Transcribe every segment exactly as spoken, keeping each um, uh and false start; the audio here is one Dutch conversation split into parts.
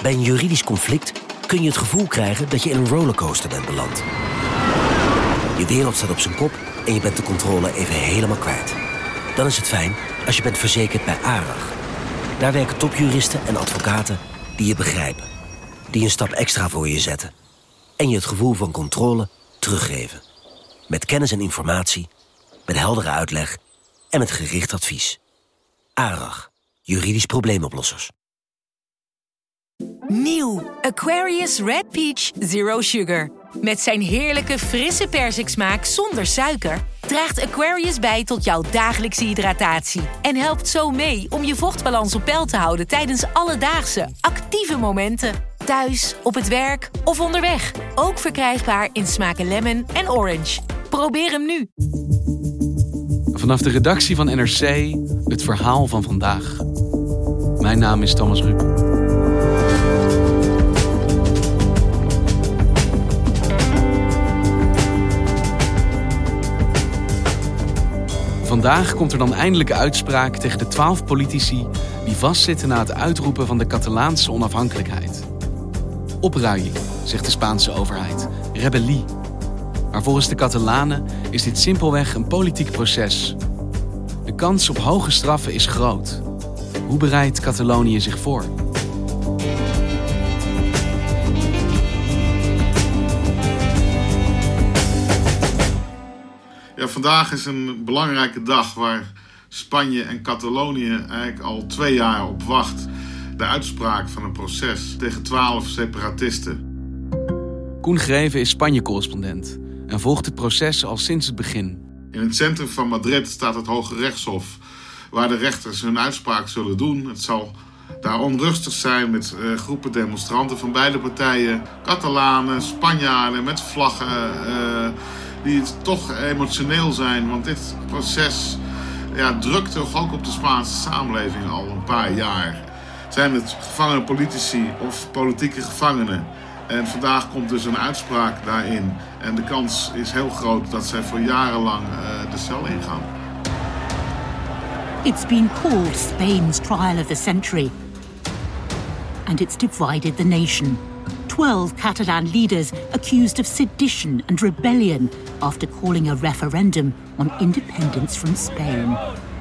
Bij een juridisch conflict kun je het gevoel krijgen dat je in een rollercoaster bent beland. Je wereld staat op zijn kop en je bent de controle even helemaal kwijt. Dan is het fijn als je bent verzekerd bij ARAG. Daar werken topjuristen en advocaten die je begrijpen. Die een stap extra voor je zetten. En je het gevoel van controle teruggeven. Met kennis en informatie, met heldere uitleg en met gericht advies. ARAG, juridisch probleemoplossers. Nieuw Aquarius Red Peach Zero Sugar. Met zijn heerlijke frisse persiksmaak zonder suiker draagt Aquarius bij tot jouw dagelijkse hydratatie. En helpt zo mee om je vochtbalans op peil te houden tijdens alledaagse, actieve momenten. Thuis, op het werk of onderweg. Ook verkrijgbaar in smaken lemon en orange. Probeer hem nu. Vanaf de redactie van N R C, het verhaal van vandaag. Mijn naam is Thomas Rup. Vandaag komt er dan eindelijk uitspraak tegen de twaalf politici die vastzitten na het uitroepen van de Catalaanse onafhankelijkheid. Opruiing, zegt de Spaanse overheid. Rebellie. Maar volgens de Catalanen is dit simpelweg een politiek proces. De kans op hoge straffen is groot. Hoe bereidt Catalonië zich voor? Ja, vandaag is een belangrijke dag waar Spanje en Catalonië eigenlijk al twee jaar op wacht. De uitspraak van een proces tegen twaalf separatisten. Koen Greven is Spanje-correspondent en volgt het proces al sinds het begin. In het centrum van Madrid staat het Hoge Rechtshof, waar de rechters hun uitspraak zullen doen. Het zal daar onrustig zijn met uh, groepen demonstranten van beide partijen. Catalanen, Spanjaarden met vlaggen uh, die toch emotioneel zijn. Want dit proces ja, drukt toch ook op de Spaanse samenleving al een paar jaar. Zijn het gevangene politici of politieke gevangenen? En vandaag komt dus een uitspraak daarin. En de kans is heel groot dat zij voor jarenlang uh, de cel ingaan. It's been called Spain's trial of the century. And it's divided the nation. Twelve Catalan leaders accused of sedition and rebellion after calling a referendum on independence from Spain.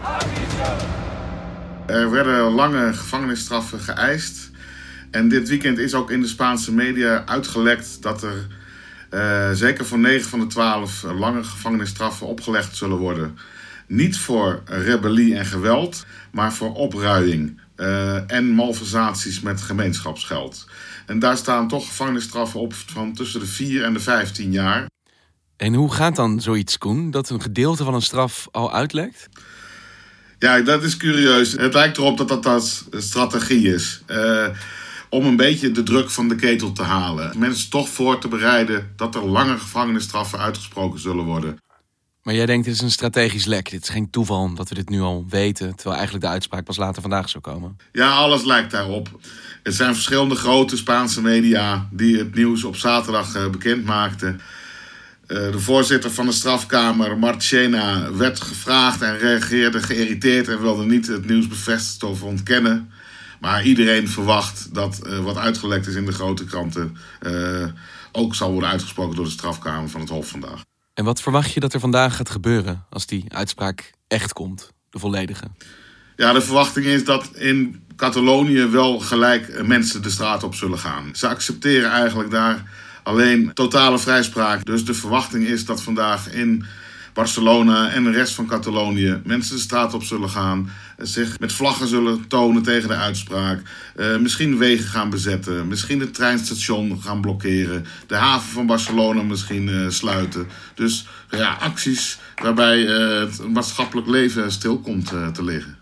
Er werden lange gevangenisstraffen geëist. En dit weekend is ook in de Spaanse media uitgelekt dat er uh, zeker voor negen van de twaalf lange gevangenisstraffen opgelegd zullen worden. Niet voor rebellie en geweld, maar voor opruiing uh, en malversaties met gemeenschapsgeld. En daar staan toch gevangenisstraffen op van tussen de vier en de vijftien jaar. En hoe gaat dan zoiets, Koen, dat een gedeelte van een straf al uitlekt? Ja, dat is curieus. Het lijkt erop dat dat, dat strategie is. Uh, om een beetje de druk van de ketel te halen. Mensen toch voor te bereiden dat er lange gevangenisstraffen uitgesproken zullen worden. Maar jij denkt, dit is een strategisch lek. Dit is geen toeval dat we dit nu al weten, terwijl eigenlijk de uitspraak pas later vandaag zou komen. Ja, alles lijkt daarop. Er zijn verschillende grote Spaanse media die het nieuws op zaterdag uh, bekend maakten. Uh, de voorzitter van de strafkamer, Marchena, werd gevraagd en reageerde geïrriteerd en wilde niet het nieuws bevestigen of ontkennen. Maar iedereen verwacht dat uh, wat uitgelekt is in de grote kranten uh, ook zal worden uitgesproken door de strafkamer van het Hof vandaag. En wat verwacht je dat er vandaag gaat gebeuren als die uitspraak echt komt, de volledige? Ja, de verwachting is dat in Catalonië wel gelijk mensen de straat op zullen gaan. Ze accepteren eigenlijk daar alleen totale vrijspraak. Dus de verwachting is dat vandaag in Barcelona en de rest van Catalonië mensen de straat op zullen gaan, zich met vlaggen zullen tonen tegen de uitspraak, uh, misschien wegen gaan bezetten, misschien het treinstation gaan blokkeren, de haven van Barcelona misschien uh, sluiten. Dus ja, acties waarbij uh, het maatschappelijk leven stil komt uh, te liggen.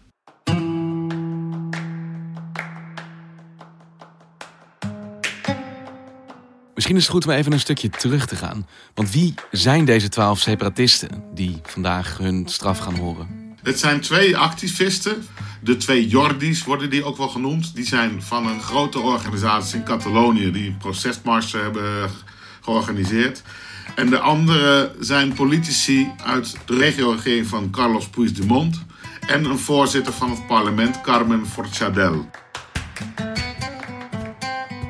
Misschien is het goed om even een stukje terug te gaan. Want wie zijn deze twaalf separatisten die vandaag hun straf gaan horen? Het zijn twee activisten. De twee Jordis worden die ook wel genoemd. Die zijn van een grote organisatie in Catalonië die procesmarsen hebben georganiseerd. En de andere zijn politici uit de regio-regering van Carlos Puigdemont en een voorzitter van het parlement, Carmen Forcadell.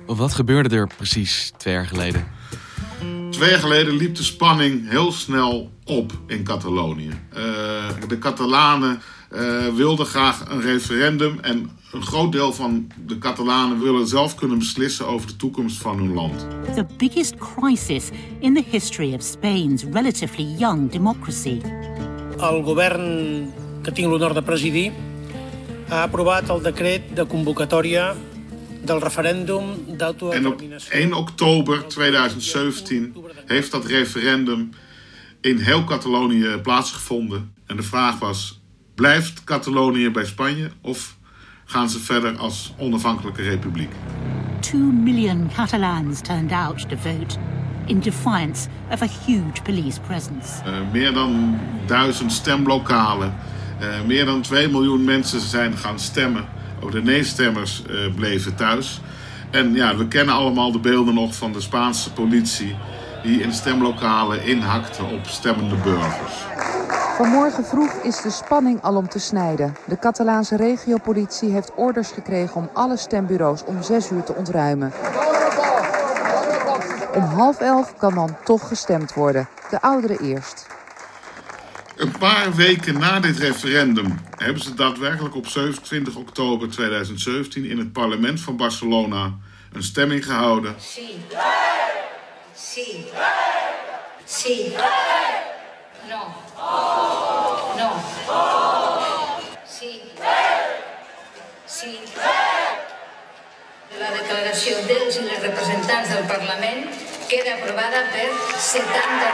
Wat gebeurde er precies twee jaar geleden? Twee jaar geleden liep de spanning heel snel op in Catalonië. Uh, de Catalanen uh, wilden graag een referendum en een groot deel van de Catalanen willen zelf kunnen beslissen over de toekomst van hun land. The biggest crisis in the history of Spain's relatively young democracy. El govern que tinc l'honor de presidir ha aprovat el decret de convocatòria del referendum d'autodeterminatie. En op één oktober tweeduizend zeventien heeft dat referendum in heel Catalonië plaatsgevonden. En de vraag was, blijft Catalonië bij Spanje of gaan ze verder als onafhankelijke republiek? Two million Catalans turned out to vote in defiance of a huge police presence. Uh, meer dan duizend stemlokalen, uh, meer dan twee miljoen mensen zijn gaan stemmen. Ook de nee-stemmers uh, bleven thuis. En ja, we kennen allemaal de beelden nog van de Spaanse politie die in stemlokalen inhakte op stemmende burgers. Vanmorgen vroeg is de spanning al om te snijden. De Catalaanse regiopolitie heeft orders gekregen om alle stembureaus om zes uur te ontruimen. Om half elf kan dan toch gestemd worden. De ouderen eerst. Een paar weken na dit referendum hebben ze daadwerkelijk op zevenentwintig oktober tweeduizend zeventien in het parlement van Barcelona een stemming gehouden. Sí. Sí. Sí. No. No. Sí. Sí. La declaració dels i les representants del Parlament queda aprovada per setanta.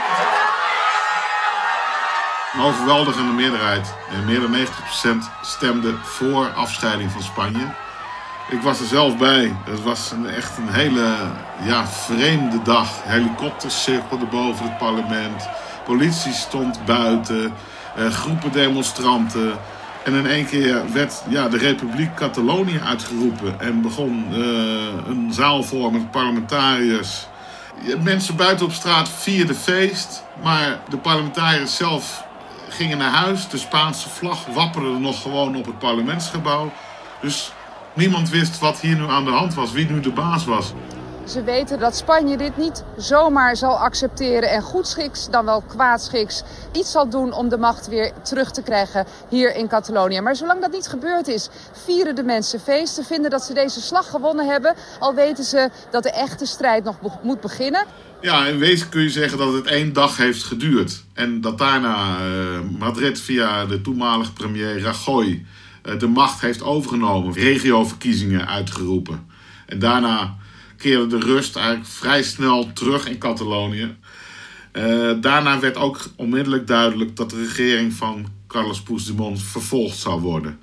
Een overweldigende meerderheid, meer dan negentig procent, stemde voor afscheiding van Spanje. Ik was er zelf bij. Het was een, echt een hele ja, vreemde dag. Helikopters cirkelden boven het parlement. Politie stond buiten. Uh, groepen demonstranten. En in één keer werd ja, de Republiek Catalonië uitgeroepen. En begon uh, een zaal vol met parlementariërs. Mensen buiten op straat vierden feest. Maar de parlementariërs zelf gingen naar huis. De Spaanse vlag wapperde nog gewoon op het parlementsgebouw. Dus niemand wist wat hier nu aan de hand was, wie nu de baas was. Ze weten dat Spanje dit niet zomaar zal accepteren en goedschiks, dan wel kwaadschiks, iets zal doen om de macht weer terug te krijgen hier in Catalonië. Maar zolang dat niet gebeurd is, vieren de mensen feesten, vinden dat ze deze slag gewonnen hebben, al weten ze dat de echte strijd nog be- moet beginnen. Ja, in wezen kun je zeggen dat het één dag heeft geduurd. En dat daarna uh, Madrid via de toenmalige premier Rajoy uh, de macht heeft overgenomen. Regioverkiezingen uitgeroepen. En daarna keerde de rust eigenlijk vrij snel terug in Catalonië. Uh, daarna werd ook onmiddellijk duidelijk dat de regering van Carles Puigdemont vervolgd zou worden.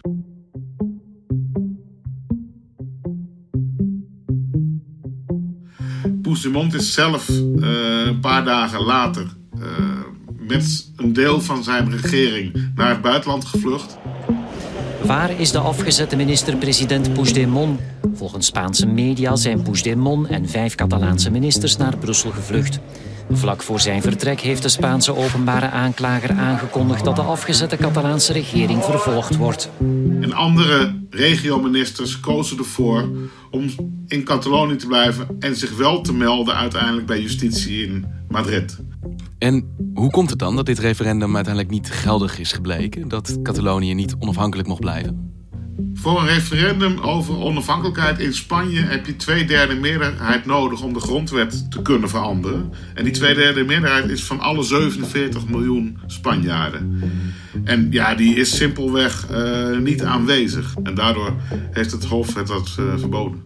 Puigdemont is zelf uh, een paar dagen later uh, met een deel van zijn regering naar het buitenland gevlucht. Waar is de afgezette minister-president Puigdemont? Volgens Spaanse media zijn Puigdemont en vijf Catalaanse ministers naar Brussel gevlucht. Vlak voor zijn vertrek heeft de Spaanse openbare aanklager aangekondigd dat de afgezette Catalaanse regering vervolgd wordt. En andere regioministers kozen ervoor om in Catalonië te blijven en zich wel te melden uiteindelijk bij justitie in Madrid. En hoe komt het dan dat dit referendum uiteindelijk niet geldig is gebleken? Dat Catalonië niet onafhankelijk mocht blijven? Voor een referendum over onafhankelijkheid in Spanje heb je twee derde meerderheid nodig om de grondwet te kunnen veranderen. En die twee derde meerderheid is van alle zevenenveertig miljoen Spanjaarden. En ja, die is simpelweg uh, niet aanwezig. En daardoor heeft het Hof het dat uh, verboden.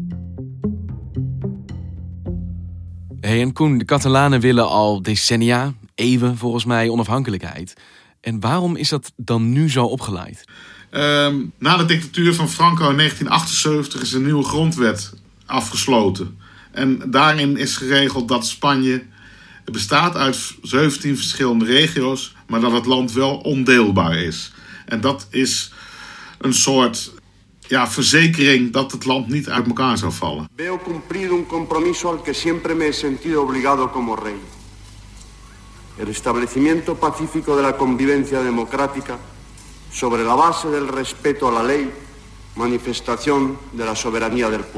Hey, en Koen, de Catalanen willen al decennia, eeuwen volgens mij, onafhankelijkheid. En waarom is dat dan nu zo opgeleid? Um, na de dictatuur van Franco in negentien achtenzeventig is een nieuwe grondwet afgesloten. En daarin is geregeld dat Spanje bestaat uit zeventien verschillende regio's, maar dat het land wel ondeelbaar is. En dat is een soort ja, verzekering dat het land niet uit elkaar zou vallen. Veo cumplir un compromiso al que siempre me he sentido obligado como rey. El establecimiento pacífico de la convivencia democrática sobre la base del respeto a la ley, manifestación de la soberanía del pueblo.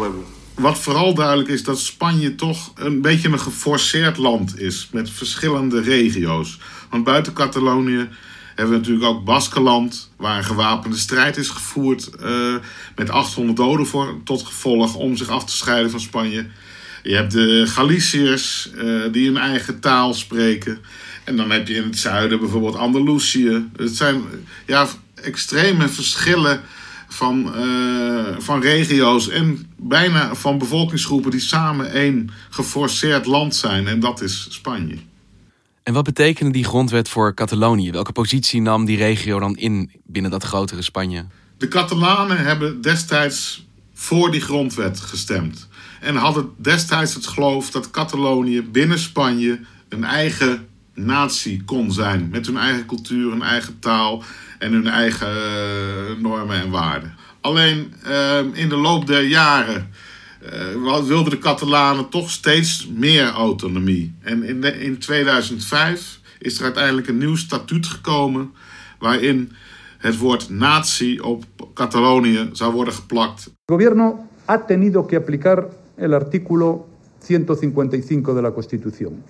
wat vooral duidelijk is, dat Spanje toch een beetje een geforceerd land is. Met verschillende regio's. Want buiten Catalonië hebben we natuurlijk ook Baskenland, waar een gewapende strijd is gevoerd. Uh, met achthonderd doden voor, tot gevolg om zich af te scheiden van Spanje. Je hebt de Galiciërs, uh, die een eigen taal spreken. En dan heb je in het zuiden bijvoorbeeld Andalusië. Het zijn ja, extreme verschillen van, uh, van regio's en bijna van bevolkingsgroepen die samen één geforceerd land zijn. En dat is Spanje. En wat betekende die grondwet voor Catalonië? Welke positie nam die regio dan in binnen dat grotere Spanje? De Catalanen hebben destijds voor die grondwet gestemd. En hadden destijds het geloof dat Catalonië binnen Spanje een eigen natie kon zijn. Met hun eigen cultuur, hun eigen taal en hun eigen uh, normen en waarden. Alleen uh, in de loop der jaren uh, wilden de Catalanen toch steeds meer autonomie. En in, de, in tweeduizend vijf is er uiteindelijk een nieuw statuut gekomen waarin het woord natie op Catalonië zou worden geplakt. Het gobierno ha tenido que aplicar el artículo ciento cincuenta y cinco de la Constitución.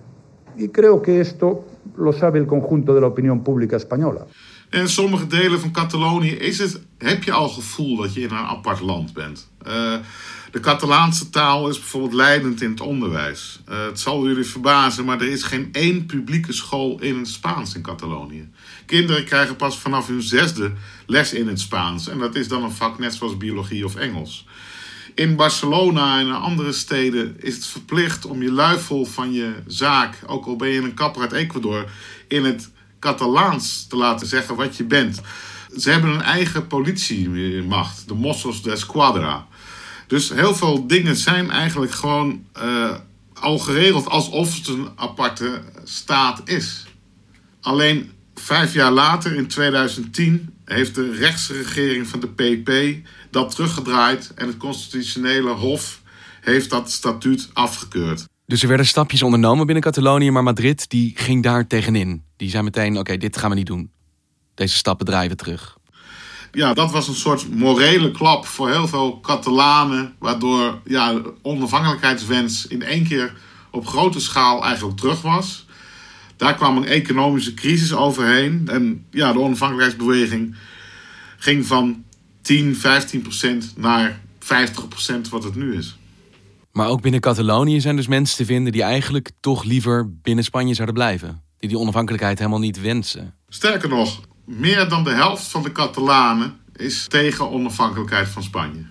Y creo que esto lo sabe el conjunto de la opinión pública española. En in sommige delen van Catalonië is het, heb je al gevoel dat je in een apart land bent. Uh, de Catalaanse taal is bijvoorbeeld leidend in het onderwijs. Uh, het zal jullie verbazen, maar er is geen één publieke school in het Spaans in Catalonië. Kinderen krijgen pas vanaf hun zesde les in het Spaans. En dat is dan een vak net zoals biologie of Engels. In Barcelona en in andere steden is het verplicht om je luifel van je zaak, ook al ben je een kapper uit Ecuador, in het Catalaans te laten zeggen wat je bent. Ze hebben een eigen politiemacht, de Mossos d'Esquadra. Dus heel veel dingen zijn eigenlijk gewoon uh, al geregeld alsof het een aparte staat is. Alleen vijf jaar later, in tweeduizend tien, heeft de rechtse regering van de P P dat teruggedraaid en het constitutionele hof heeft dat statuut afgekeurd. Dus er werden stapjes ondernomen binnen Catalonië, maar Madrid die ging daar tegenin. Die zei meteen, oké, okay, dit gaan we niet doen. Deze stappen draaien we terug. Ja, dat was een soort morele klap voor heel veel Catalanen, waardoor ja, de onafhankelijkheidswens in één keer op grote schaal eigenlijk terug was. Daar kwam een economische crisis overheen. En ja, de onafhankelijkheidsbeweging ging van tien, vijftien procent naar vijftig procent wat het nu is. Maar ook binnen Catalonië zijn dus mensen te vinden die eigenlijk toch liever binnen Spanje zouden blijven. Die die onafhankelijkheid helemaal niet wensen. Sterker nog, meer dan de helft van de Catalanen is tegen onafhankelijkheid van Spanje.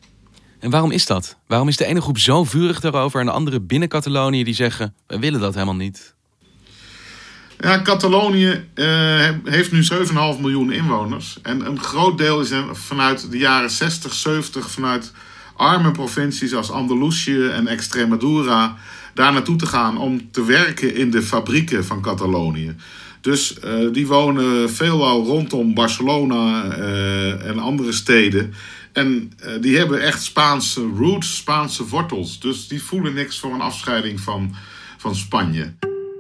En waarom is dat? Waarom is de ene groep zo vurig daarover en de andere binnen Catalonië die zeggen, wij willen dat helemaal niet? Ja, Catalonië uh, heeft nu zeven komma vijf miljoen inwoners. En een groot deel is vanuit de jaren zestig, zeventig... vanuit arme provincies als Andalusië en Extremadura daar naartoe te gaan om te werken in de fabrieken van Catalonië. Dus uh, die wonen veelal rondom Barcelona uh, en andere steden. En uh, die hebben echt Spaanse roots, Spaanse wortels. Dus die voelen niks voor een afscheiding van, van Spanje.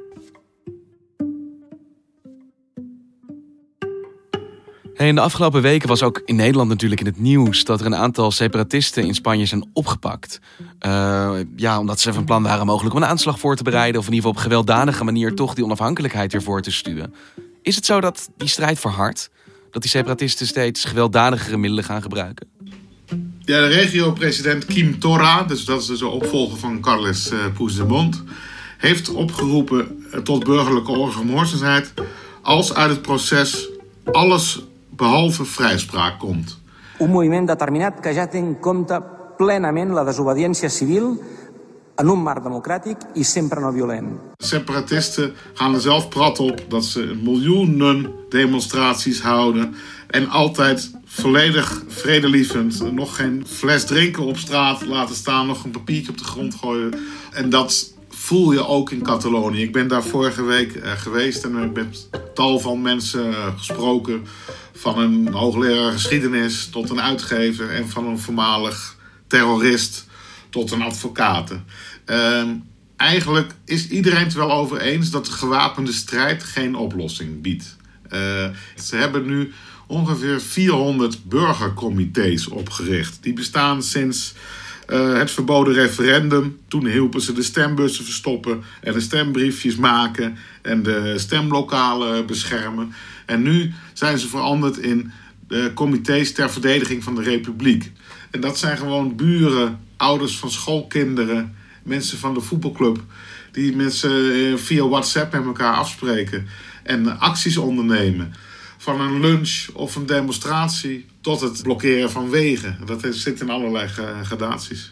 Hey, in de afgelopen weken was ook in Nederland natuurlijk in het nieuws dat er een aantal separatisten in Spanje zijn opgepakt. Uh, ja, omdat ze van plan waren mogelijk om een aanslag voor te bereiden of in ieder geval op gewelddadige manier toch die onafhankelijkheid weer voor te stuwen. Is het zo dat die strijd verhardt? Dat die separatisten steeds gewelddadigere middelen gaan gebruiken? Ja, de regio-president Quim Torra, dus dat is dus de opvolger van Carles uh, Puigdemont, heeft opgeroepen tot burgerlijke ongehoorzaamheid als uit het proces alles behalve vrijspraak komt. Un moviment determinat que ja té en compte plenament la desobediència civil en un marc democràtic i sempre no violent. Separatisten gaan er zelf prat op dat ze miljoenen demonstraties houden en altijd volledig vredelievend, nog geen fles drinken op straat laten staan, nog een papiertje op de grond gooien. En dat voel je ook in Catalonië. Ik ben daar vorige week uh, geweest en ik heb met tal van mensen uh, gesproken. Van een hoogleraar geschiedenis tot een uitgever en van een voormalig terrorist tot een advocaat. Uh, eigenlijk is iedereen het wel over eens dat de gewapende strijd geen oplossing biedt. Uh, ze hebben nu ongeveer vierhonderd burgercomité's opgericht. Die bestaan sinds Uh, het verboden referendum. Toen hielpen ze de stembussen verstoppen en de stembriefjes maken en de stemlokalen beschermen. En nu zijn ze veranderd in de comité's ter verdediging van de Republiek. En dat zijn gewoon buren, ouders van schoolkinderen, mensen van de voetbalclub, die mensen via WhatsApp met elkaar afspreken en acties ondernemen. Van een lunch of een demonstratie tot het blokkeren van wegen. Dat zit in allerlei gradaties.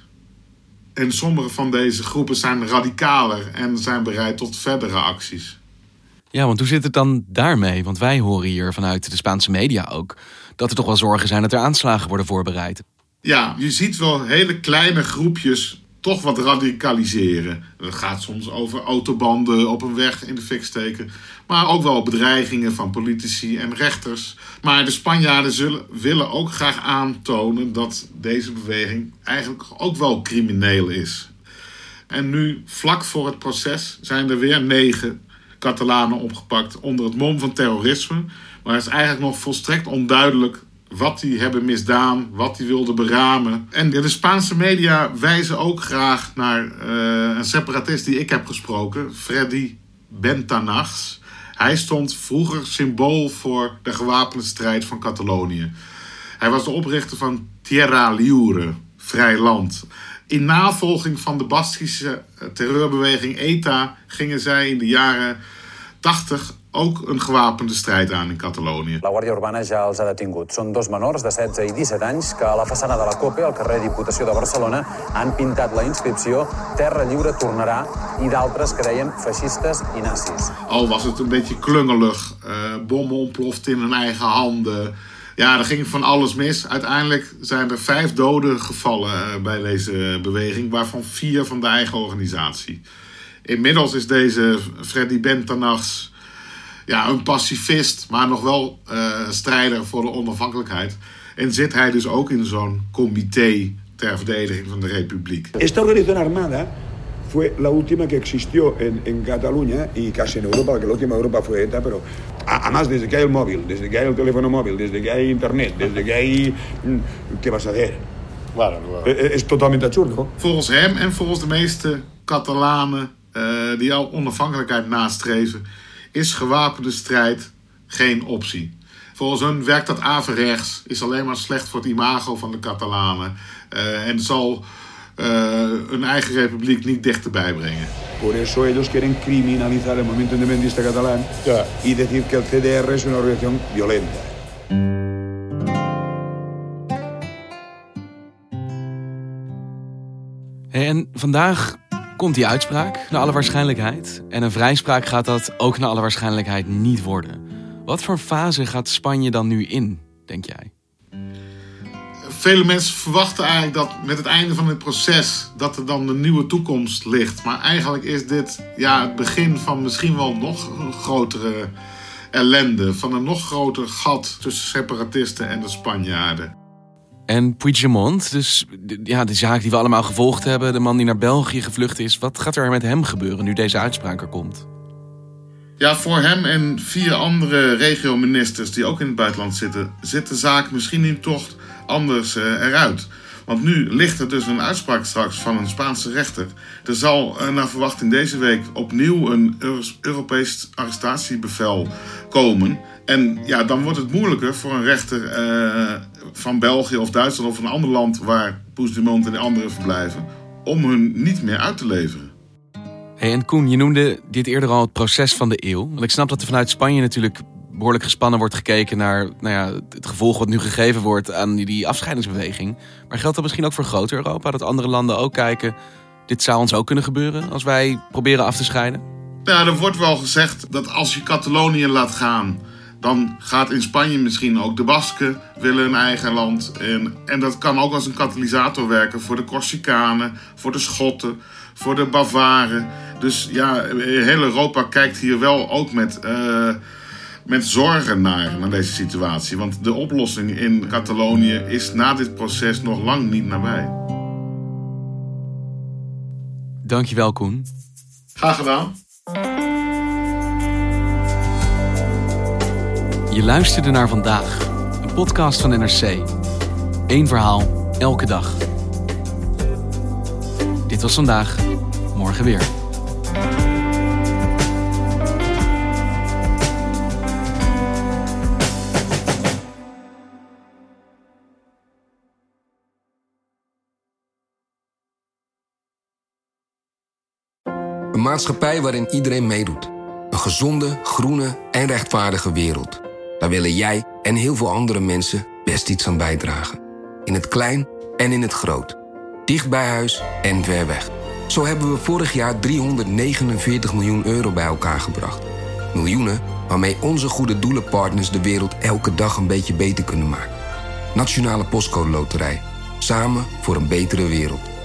En sommige van deze groepen zijn radicaler en zijn bereid tot verdere acties. Ja, want hoe zit het dan daarmee? Want wij horen hier vanuit de Spaanse media ook dat er toch wel zorgen zijn dat er aanslagen worden voorbereid. Ja, je ziet wel hele kleine groepjes toch wat radicaliseren. Dat gaat soms over autobanden op een weg in de fik steken. Maar ook wel bedreigingen van politici en rechters. Maar de Spanjaarden zullen, willen ook graag aantonen dat deze beweging eigenlijk ook wel crimineel is. En nu, vlak voor het proces, zijn er weer negen Catalanen opgepakt onder het mom van terrorisme. Maar het is eigenlijk nog volstrekt onduidelijk wat die hebben misdaan, wat die wilden beramen. En de Spaanse media wijzen ook graag naar uh, een separatist die ik heb gesproken, Freddy Bentanachs. Hij stond vroeger symbool voor de gewapende strijd van Catalonië. Hij was de oprichter van Tierra Liure, vrij land. In navolging van de Baskische terreurbeweging E T A gingen zij in de jaren tachtig ook een gewapende strijd aan in Catalonië. La Guàrdia Urbana ja els ha detingut. Són dos menors de setze i disset anys que a la façana de la COPE, al carrer Diputació de Barcelona, han pintat la inscripció Terra Lliure tornarà i d'altres que deien feixistes i nazis. Al was het een beetje klungelig, uh, bommen ontploften in hun eigen handen. Ja, er ging van alles mis. Uiteindelijk zijn er vijf doden gevallen uh, bij deze beweging, waarvan vier van de eigen organisatie. Inmiddels is deze Freddy Bentanachs ja, een pacifist, maar nog wel uh, strijder voor de onafhankelijkheid. En zit hij dus ook in zo'n comité ter verdediging van de Republiek. Esta organización armada fue la última que existió en, en Cataluña y casi en Europa, porque la última Europa fue ETA, pero además desde que hay el móvil, desde que hay el teléfono móvil, desde que hay internet, desde que hay... ¿Qué vas a hacer? Claro, claro. Es totalmente absurdo. Volgens hem en volgens de meeste Catalanen uh, die al onafhankelijkheid nastreven, is gewapende strijd geen optie. Volgens hen werkt dat averechts, is alleen maar slecht voor het imago van de Catalanen uh, en zal uh, een eigen republiek niet dichterbij brengen. Por eso ellos quieren criminalizar el movimiento independentista catalán ja. y decir que el C D R es una organización violenta. Hey, en vandaag komt die uitspraak, naar alle waarschijnlijkheid. En een vrijspraak gaat dat ook naar alle waarschijnlijkheid niet worden. Wat voor fase gaat Spanje dan nu in, denk jij? Vele mensen verwachten eigenlijk dat met het einde van het proces dat er dan een nieuwe toekomst ligt. Maar eigenlijk is dit ja, het begin van misschien wel nog een grotere ellende. Van een nog groter gat tussen separatisten en de Spanjaarden. En Puigdemont, dus ja, de zaak die we allemaal gevolgd hebben, de man die naar België gevlucht is. Wat gaat er met hem gebeuren nu deze uitspraak er komt? Ja, voor hem en vier andere regio-ministers die ook in het buitenland zitten, zit de zaak misschien niet toch anders uh, eruit. Want nu ligt er dus een uitspraak straks van een Spaanse rechter. Er zal uh, naar verwachting deze week opnieuw een Euro- Europees arrestatiebevel komen. En ja, dan wordt het moeilijker voor een rechter uh, van België of Duitsland of een ander land waar Puigdemont en de anderen verblijven, om hun niet meer uit te leveren. Hey, en Koen, je noemde dit eerder al het proces van de eeuw. Want ik snap dat er vanuit Spanje natuurlijk behoorlijk gespannen wordt gekeken naar nou ja, het gevolg wat nu gegeven wordt aan die, die afscheidingsbeweging. Maar geldt dat misschien ook voor groter Europa? Dat andere landen ook kijken, dit zou ons ook kunnen gebeuren als wij proberen af te scheiden? Ja, er wordt wel gezegd dat als je Catalonië laat gaan, dan gaat in Spanje misschien ook de Basken willen een eigen land. En, en dat kan ook als een katalysator werken voor de Corsicanen, voor de Schotten, voor de Bavaren. Dus ja, heel Europa kijkt hier wel ook met, uh, met zorgen naar, naar deze situatie. Want de oplossing in Catalonië is na dit proces nog lang niet nabij. Dankjewel, Koen. Graag gedaan. Je luisterde naar Vandaag, een podcast van N R C. Eén verhaal, elke dag. Dit was Vandaag, morgen weer. Een maatschappij waarin iedereen meedoet. Een gezonde, groene en rechtvaardige wereld. Daar willen jij en heel veel andere mensen best iets aan bijdragen. In het klein en in het groot. Dicht bij huis en ver weg. Zo hebben we vorig jaar driehonderdnegenenveertig miljoen euro bij elkaar gebracht. Miljoenen waarmee onze goede doelenpartners de wereld elke dag een beetje beter kunnen maken. Nationale Postcode Loterij. Samen voor een betere wereld.